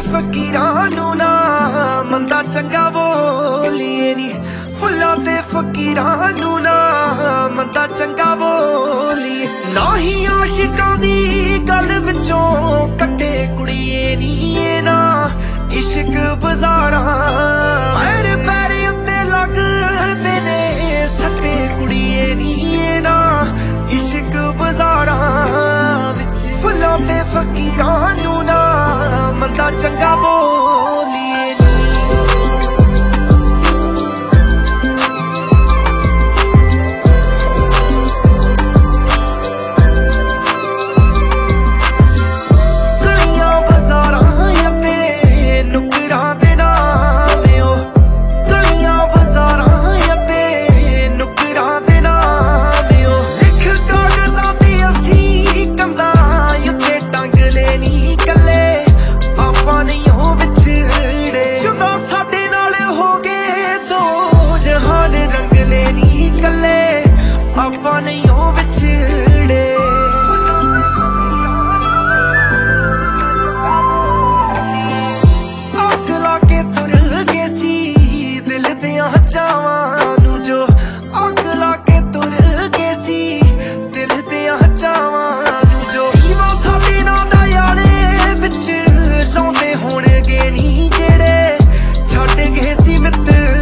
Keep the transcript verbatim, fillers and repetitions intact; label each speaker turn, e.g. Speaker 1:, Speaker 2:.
Speaker 1: फकीरां नू ना मंदा चंगा बोलीए नी, फुल्लां ते फकीरां नू ना मंदा चंगा बोलीए। ना ही आशिकां दी गल विचों कट्टे कुड़िए नी, ना इश्क बाजारां पैर पैर उत्ते लगदे ने सट्टे कुड़िए नी, ना इश्क बाजारां विच फुल्लां ते फकीरां नू ना मंदा चंगा बोलीए नी। गलियां बाजारां अते नुकरां दे नाम ओ, गलियां बाजारां अते नुकरां दे नाम ओ। लिख कागज़ां ते असीं कंधां उत्ते टंग लेनी कल्ले, आपां नहीं हो विछड़े जुदा साडे नाल हो गए दो जहान रंग लेनी कल्ले, आपां नहीं हो विछड़े। अग लाके तुर गए सी दिल दियां चावां नू जो, अग लाके तुर गए सी दिल दियां चावां नू जो। ईवा साडे नाल दा यारे विच लाउंदे होणगे नी जेड़े छड्ड गए सी मित्र